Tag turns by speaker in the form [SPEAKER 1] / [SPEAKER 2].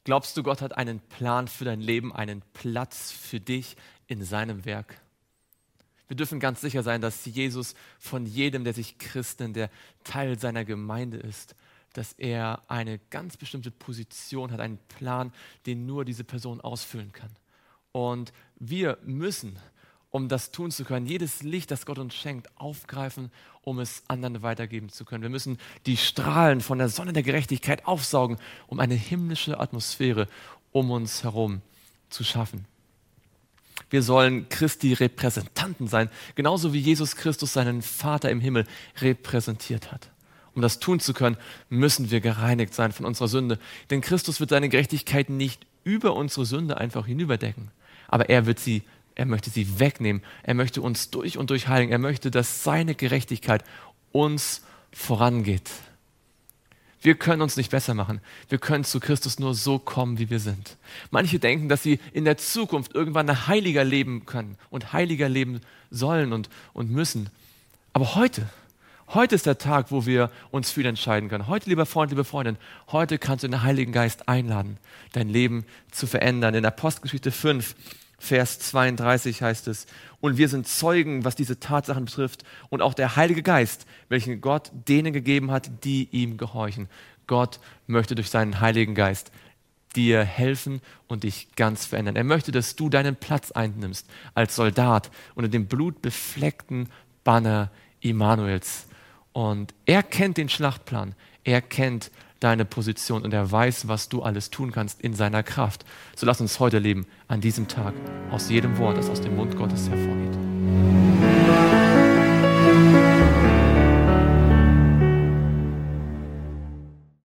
[SPEAKER 1] Glaubst du, Gott hat einen Plan für dein Leben, einen Platz für dich in seinem Werk? Wir dürfen ganz sicher sein, dass Jesus von jedem, der sich Christ nennt, der Teil seiner Gemeinde ist, dass er eine ganz bestimmte Position hat, einen Plan, den nur diese Person ausfüllen kann. Und wir müssen, um das tun zu können, jedes Licht, das Gott uns schenkt, aufgreifen, um es anderen weitergeben zu können. Wir müssen die Strahlen von der Sonne der Gerechtigkeit aufsaugen, um eine himmlische Atmosphäre um uns herum zu schaffen. Wir sollen Christi Repräsentanten sein, genauso wie Jesus Christus seinen Vater im Himmel repräsentiert hat. Um das tun zu können, müssen wir gereinigt sein von unserer Sünde. Denn Christus wird seine Gerechtigkeit nicht über unsere Sünde einfach hinüberdecken. Aber er möchte sie wegnehmen. Er möchte uns durch und durch heiligen. Er möchte, dass seine Gerechtigkeit uns vorangeht. Wir können uns nicht besser machen. Wir können zu Christus nur so kommen, wie wir sind. Manche denken, dass sie in der Zukunft irgendwann ein heiliger leben können und heiliger leben sollen und müssen. Aber heute ist der Tag, wo wir uns für ihn entscheiden können. Heute, lieber Freund, liebe Freundin, heute kannst du den Heiligen Geist einladen, dein Leben zu verändern. In Apostelgeschichte 5, Vers 32 heißt es: Und wir sind Zeugen, was diese Tatsachen betrifft, und auch der Heilige Geist, welchen Gott denen gegeben hat, die ihm gehorchen. Gott möchte durch seinen Heiligen Geist dir helfen und dich ganz verändern. Er möchte, dass du deinen Platz einnimmst als Soldat unter dem blutbefleckten Banner Immanuels. Und er kennt den Schlachtplan, er kennt deine Position und er weiß, was du alles tun kannst in seiner Kraft. So lass uns heute leben, an diesem Tag, aus jedem Wort, das aus dem Mund Gottes hervorgeht.